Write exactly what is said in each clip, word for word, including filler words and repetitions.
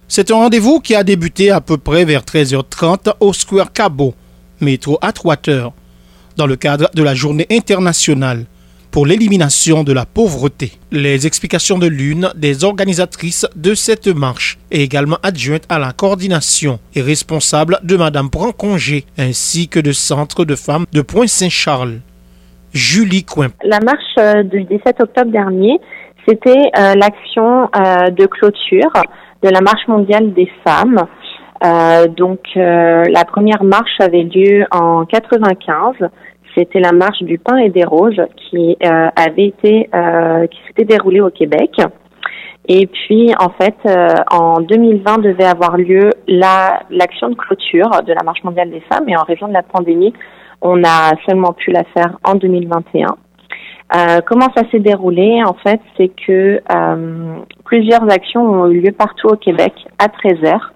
C'est un rendez-vous qui a débuté à peu près vers treize heures trente au Square Cabot, métro Atwater, dans le cadre de la Journée internationale pour l'élimination de la pauvreté. Les explications de l'une des organisatrices de cette marche est également adjointe à la coordination et responsable de Madame Prend-Congé ainsi que de Centre de femmes de Pointe-Saint-Charles. Julie Coimp. La marche euh, du dix-sept octobre dernier, c'était euh, l'action euh, de clôture de la marche mondiale des femmes. Euh, donc euh, la première marche avait lieu en quatre-vingt-quinze. C'était la marche du pain et des roses qui euh, avait été euh, qui s'était déroulée au Québec. Et puis en fait euh, en deux mille vingt devait avoir lieu la l'action de clôture de la marche mondiale des femmes, et en raison de la pandémie, on a seulement pu la faire en deux mille vingt et un. Euh, comment ça s'est déroulé? En fait, c'est que euh, plusieurs actions ont eu lieu partout au Québec à treize heures.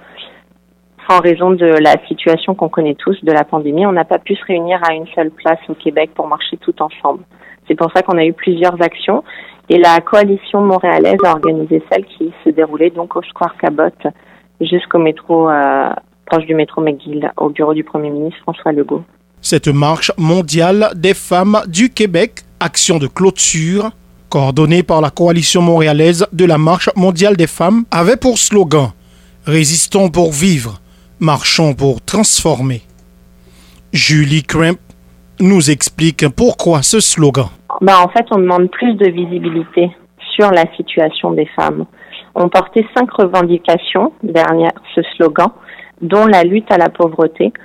En raison de la situation qu'on connaît tous de la pandémie, on n'a pas pu se réunir à une seule place au Québec pour marcher tout ensemble. C'est pour ça qu'on a eu plusieurs actions, et la coalition montréalaise a organisé celle qui se déroulait donc au Square Cabot jusqu'au métro, euh, proche du métro McGill, au bureau du Premier ministre François Legault. Cette marche mondiale des femmes du Québec, action de clôture, coordonnée par la coalition montréalaise de la marche mondiale des femmes, avait pour slogan « Résistons pour vivre ». Marchons pour transformer. Julie Coimp nous explique pourquoi ce slogan. Ben, en fait, on demande plus de visibilité sur la situation des femmes. On portait cinq revendications derrière ce slogan, dont la lutte à la pauvreté,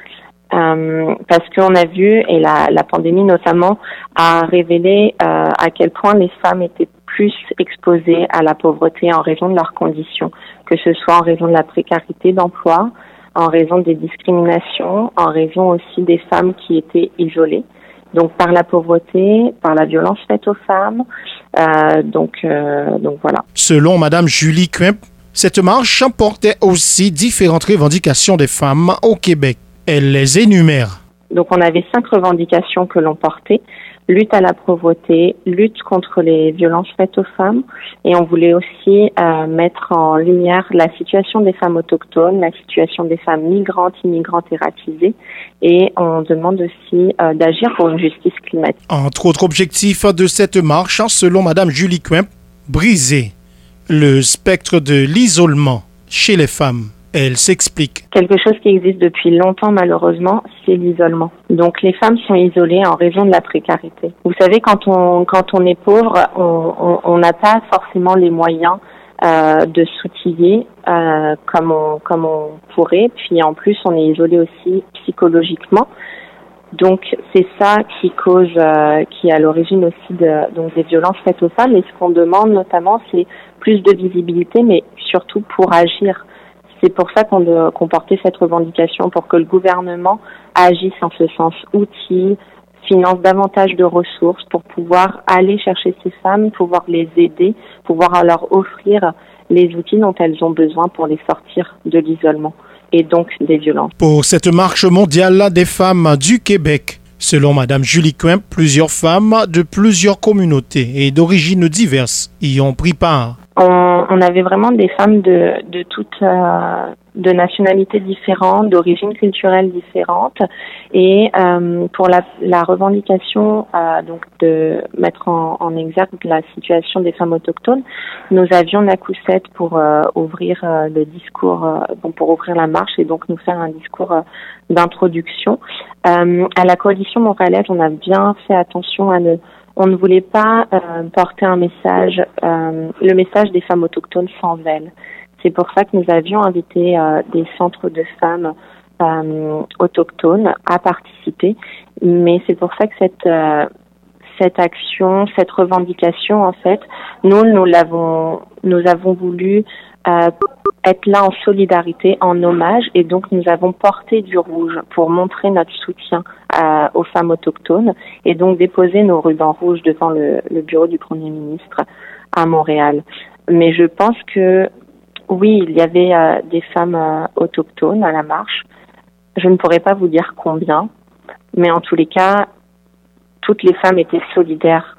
euh, parce qu'on a vu, et la, la pandémie notamment, a révélé euh, à quel point les femmes étaient plus exposées à la pauvreté en raison de leurs conditions, que ce soit en raison de la précarité d'emploi, en raison des discriminations, en raison aussi des femmes qui étaient isolées, donc par la pauvreté, par la violence faite aux femmes, euh, donc, euh, donc voilà. Selon Madame Julie Coimp, cette marche portait aussi différentes revendications des femmes au Québec. Elle les énumère. Donc on avait cinq revendications que l'on portait: lutte à la pauvreté, lutte contre les violences faites aux femmes, et on voulait aussi euh, mettre en lumière la situation des femmes autochtones, la situation des femmes migrantes, immigrantes et racisées, et on demande aussi euh, d'agir pour une justice climatique. Entre autres objectifs de cette marche, selon Madame Julie Coimp, briser le spectre de l'isolement chez les femmes. Elle s'explique. Quelque chose qui existe depuis longtemps, malheureusement, c'est l'isolement. Donc les femmes sont isolées en raison de la précarité. Vous savez, quand on quand on est pauvre, on on n'a pas forcément les moyens euh, de s'outiller euh, comme on comme on pourrait. Puis en plus, on est isolé aussi psychologiquement. Donc c'est ça qui cause, euh, qui est à l'origine aussi de donc des violences faites aux femmes. Et ce qu'on demande notamment, c'est plus de visibilité, mais surtout pour agir. C'est pour ça qu'on, de, qu'on portait cette revendication, pour que le gouvernement agisse en ce sens, outils, finance davantage de ressources pour pouvoir aller chercher ces femmes, pouvoir les aider, pouvoir leur offrir les outils dont elles ont besoin pour les sortir de l'isolement et donc des violences. Pour cette marche mondiale des femmes du Québec, selon Madame Julie Coimp, plusieurs femmes de plusieurs communautés et d'origines diverses y ont pris part. On, on avait vraiment des femmes de, de toutes euh, de nationalités différentes, d'origines culturelles différentes, et euh, pour la, la revendication euh, donc de mettre en, en exergue la situation des femmes autochtones, nous avions Nacousset pour euh, ouvrir euh, le discours, euh, bon, pour ouvrir la marche et donc nous faire un discours euh, d'introduction. Euh, à la coalition montréalaise, on a bien fait attention à ne On ne voulait pas euh, porter un message, euh, le message des femmes autochtones sans veile. C'est pour ça que nous avions invité euh, des centres de femmes euh, autochtones à participer. Mais c'est pour ça que cette euh, cette action, cette revendication, en fait, nous nous l'avons, nous avons voulu euh, être là en solidarité, en hommage, et donc nous avons porté du rouge pour montrer notre soutien euh, aux femmes autochtones, et donc déposer nos rubans rouges devant le, le bureau du Premier ministre à Montréal. Mais je pense que oui, il y avait euh, des femmes euh, autochtones à la marche. Je ne pourrais pas vous dire combien, mais en tous les cas, toutes les femmes étaient solidaires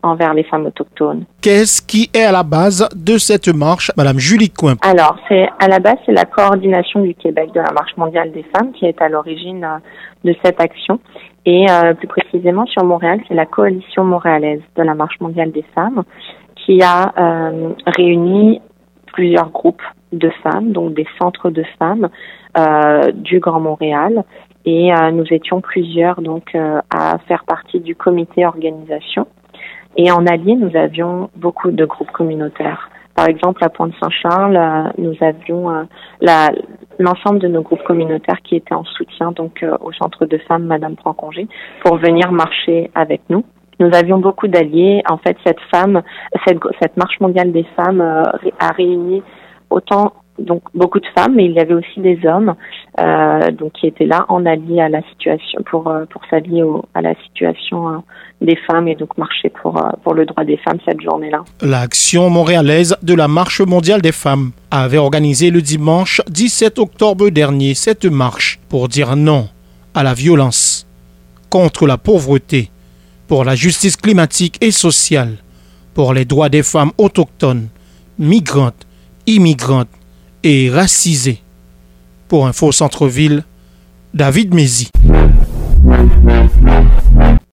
envers les femmes autochtones. Qu'est-ce qui est à la base de cette marche, Madame Julie Coin? Alors, c'est à la base, c'est la coordination du Québec de la Marche mondiale des femmes qui est à l'origine euh, de cette action. Et euh, plus précisément sur Montréal, c'est la coalition montréalaise de la Marche mondiale des femmes qui a euh, réuni plusieurs groupes de femmes, donc des centres de femmes euh, du Grand Montréal. Et euh, nous étions plusieurs donc euh, à faire partie du comité organisation. Et en allié, nous avions beaucoup de groupes communautaires. Par exemple, à Pointe-Saint-Charles, euh, nous avions euh, la, l'ensemble de nos groupes communautaires qui étaient en soutien donc euh, au centre de femmes Madame Prend Congé pour venir marcher avec nous. Nous avions beaucoup d'alliés. En fait, cette femme, cette, cette marche mondiale des femmes euh, a réuni autant donc beaucoup de femmes, mais il y avait aussi des hommes euh, donc qui étaient là en allié à la situation pour euh, pour s'allier au, à la situation euh, des femmes et donc marcher pour euh, pour le droit des femmes cette journée-là. L'action montréalaise de la Marche mondiale des femmes avait organisé le dimanche dix-sept octobre dernier cette marche pour dire non à la violence, contre la pauvreté, pour la justice climatique et sociale, pour les droits des femmes autochtones, migrantes, immigrantes et racisées. Pour Info Centre-Ville, David Mézy.